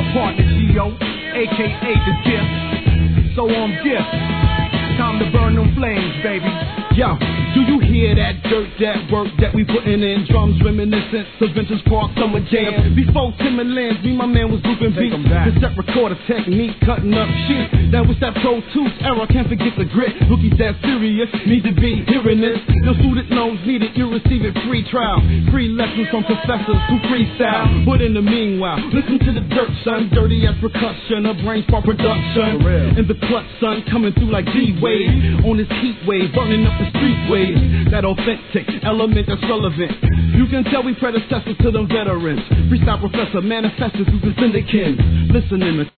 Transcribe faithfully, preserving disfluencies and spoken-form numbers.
partner Geo, aka The Gift. So on Gift, time to burn them flames, baby. Yo, do you hear that dirt, that work that we putting in? Drums reminiscent of Vintage Park Summer Jam. Before Timberlands, me, my man was looping beats. Cassette recorder technique, cutting up shit. That was that Pro Tools era, can't forget the grit. Rookies that serious, need to be hearing this. No student loans needed, you receive it free trial. Free lessons from professors who freestyle. But in the meanwhile, listen to the dirt, son. Dirty as percussion, a brain spark production. And the clutch, son, coming through like D-Wave. On this heat wave, burning up the street waves. That authentic element that's relevant. You can tell we predecessors to them veterans. Freestyle professor manifested through the syndicate. Listening to